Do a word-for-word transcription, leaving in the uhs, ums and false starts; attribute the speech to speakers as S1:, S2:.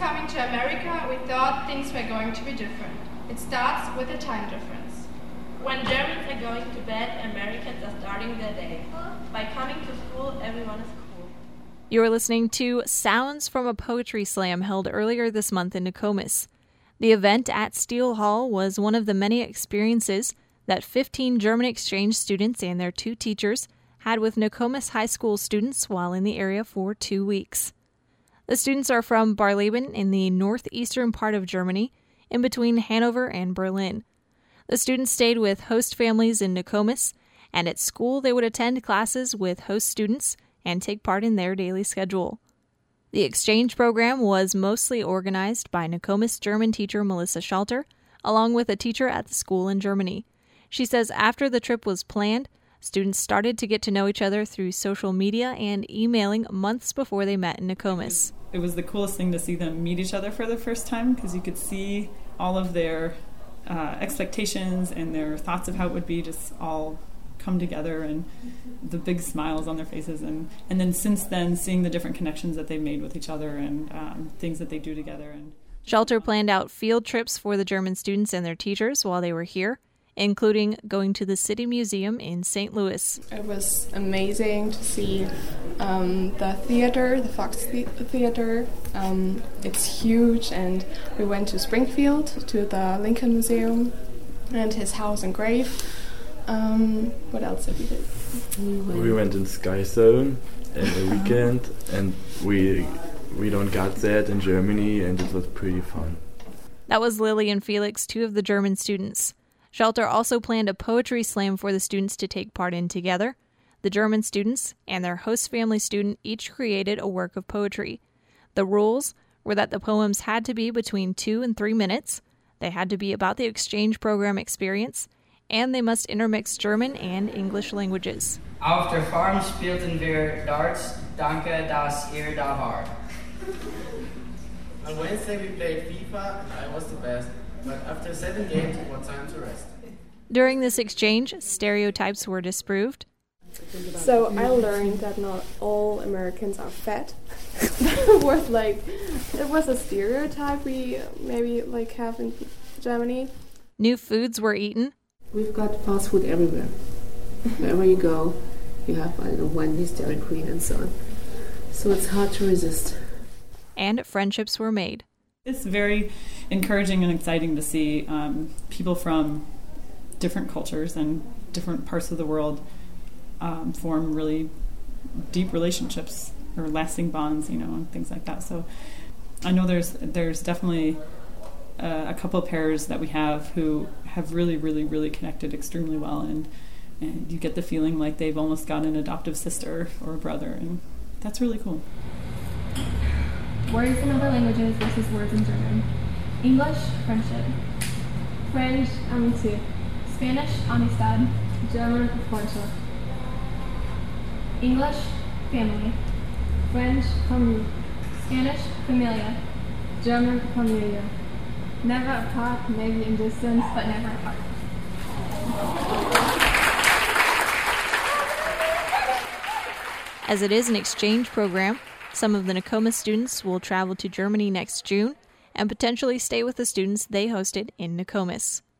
S1: coming to America, we thought things were going to be different. It starts with a time difference.
S2: When Germans are going to bed, Americans are starting their day. By coming to school, everyone is cool.
S3: You're listening to Sounds from a Poetry Slam held earlier this month in Nokomis. The event at Steele Hall was one of the many experiences that fifteen German exchange students and their two teachers had with Nokomis High School students while in the area for two weeks. The students are from Barleben in the northeastern part of Germany, in between Hanover and Berlin. The students stayed with host families in Nokomis, and at school they would attend classes with host students and take part in their daily schedule. The exchange program was mostly organized by Nokomis German teacher Melissa Schalter, along with a teacher at the school in Germany. She says after the trip was planned, students started to get to know each other through social media and emailing months before they met in Nokomis.
S4: It was the coolest thing to see them meet each other for the first time because you could see all of their uh, expectations and their thoughts of how it would be just all come together, and the big smiles on their faces. And, and then since then, seeing the different connections that they've made with each other and um, things that they do together. And
S3: Schalter planned out field trips for the German students and their teachers while they were here, including going to the City Museum in Saint Louis.
S5: It was amazing to see um, the theater, the Fox the- Theater. Um, it's huge, and we went to Springfield, to the Lincoln Museum, and his house and grave. Um, what else did we do?
S6: We went in Sky Zone in the weekend, and we we don't got that in Germany, and it was pretty fun.
S3: That was Lily and Felix, two of the German students. Schalter also planned a poetry slam for the students to take part in together. The German students and their host family student each created a work of poetry. The rules were that the poems had to be between two and three minutes, they had to be about the exchange program experience, and they must intermix German and English languages.
S7: Auf der Farm spielten wir Darts, danke, dass ihr da wart.
S8: On Wednesday we played FIFA, and I was the best. But after seven games, it was time to rest.
S3: During this exchange, stereotypes were disproved.
S5: So I learned that not all Americans are fat. It was like, it was a stereotype we maybe like have in Germany.
S3: New foods were eaten.
S9: We've got fast food everywhere. Wherever you go, you have, I don't know, Wendy's, Dairy Queen, and so on. So it's hard to resist.
S3: And friendships were made.
S4: It's very encouraging and exciting to see um, people from different cultures and different parts of the world um, form really deep relationships or lasting bonds, you know, and things like that. So I know there's there's definitely uh, a couple of pairs that we have who have really, really, really connected extremely well, and and you get the feeling like they've almost got an adoptive sister or a brother, and that's really cool.
S10: Words in other languages versus words in German. English, friendship. French, amitié. Spanish, amistad. German, Freundschaft. English, family. French, famille. Spanish, familia. German, familia. Never apart, maybe in distance, but never apart.
S3: As it is an exchange program, some of the Nokomis students will travel to Germany next June and potentially stay with the students they hosted in Nokomis.